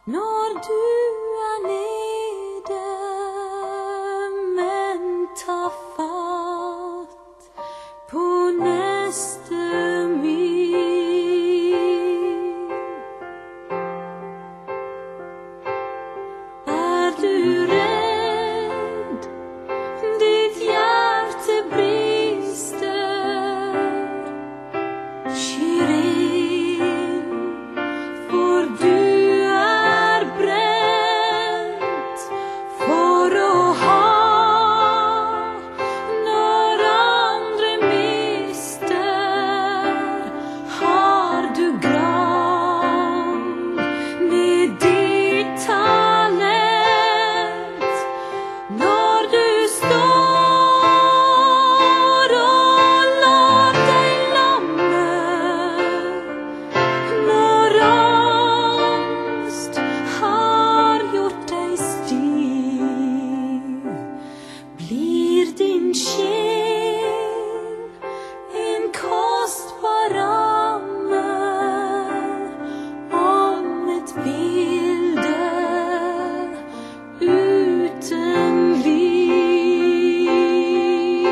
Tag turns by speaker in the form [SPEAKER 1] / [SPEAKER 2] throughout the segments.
[SPEAKER 1] Når du nede, men ta fatt på neste mil. Du redd, ditt hjerte brister, skyr inn, for du brent for å ha. Når andre mister, har du gravd ned ditt talent. Når du står og lar deg lamme, når angst har gjort deg stiv, blir din sjel en kostbar ramme om et bilde uten liv.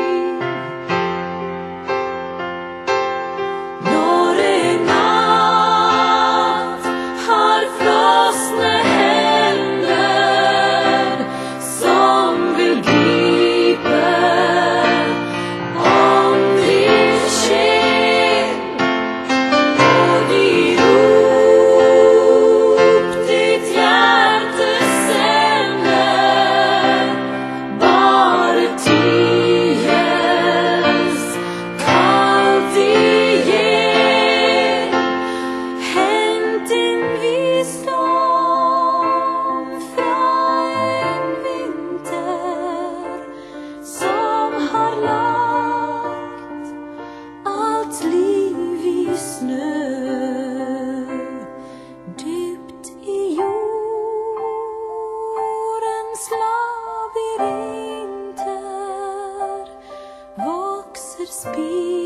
[SPEAKER 1] Når en natt har frosne hender som vil gripe om din sjel, og gir opp ditt hjerte sender, bare ties kaldt igjen. Hent din visdom fra en vinter som har lagt alt liv i snø, dypt i jordens labyrinter vokser spir.